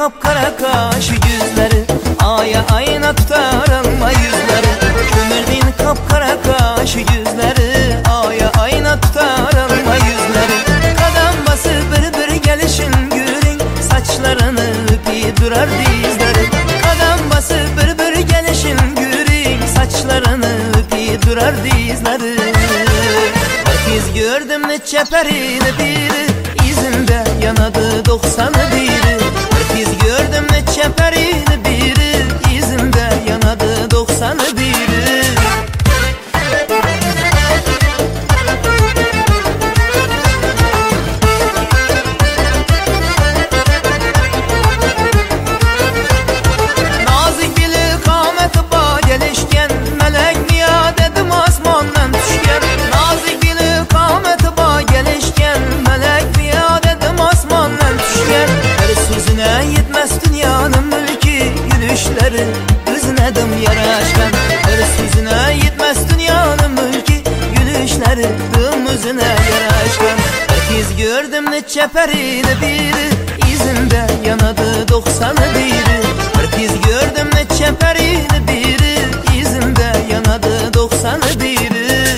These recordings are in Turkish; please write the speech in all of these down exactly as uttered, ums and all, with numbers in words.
kapkara kaşı yüzleri, aya ayna tutar alma yüzleri. Kömürdün kapkara kaşı yüzleri, aya ayna tutar alma yüzleri. Kadam bası bir bir gelişin gülün, saçlarını öpü durar dizleri. Kadam bası bir bir gelişin gülün, saçlarını öpü durar dizleri. Herkes gördüm ne çeperini biri, izinde yanadı doksanı biri. Herkes gördüm ne çeperini biri, izinde yanadı doksanı biri. Nazik bili kâmeti ba gelişken, melek niyad edim asmandan düşken. Nazik bili kâmeti ba gelişken, melek niyad edim asmandan düşken. Her sözüne yetmez dünyanın mülki, gülüşleri özledim yaraşkan. Her sözüne yetmez dünyanın mülki, gülüşleri özüne yaraşkan. Herkes gördüm ne çeperini biri, izinde yanadı doksanı biri. Herkes gördüm ne çeperini biri, izinde yanadı doksanı biri.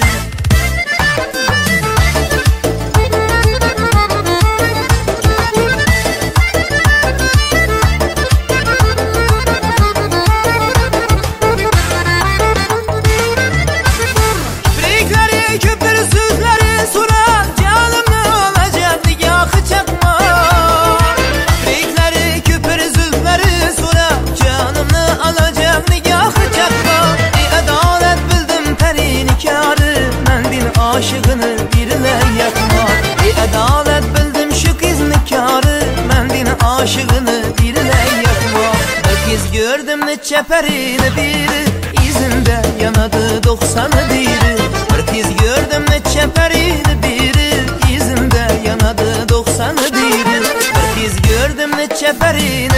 Aşığını birine yakma, ey adalet bildim şu kız nikarı, mendin aşığını birine yakma. Herkes gördüm ne çeperini biri, izinde yanadı doksanı biri. Herkes gördüm ne çeperini biri, izinde yanadı doksanı biri. Herkes gördüm ne çeperini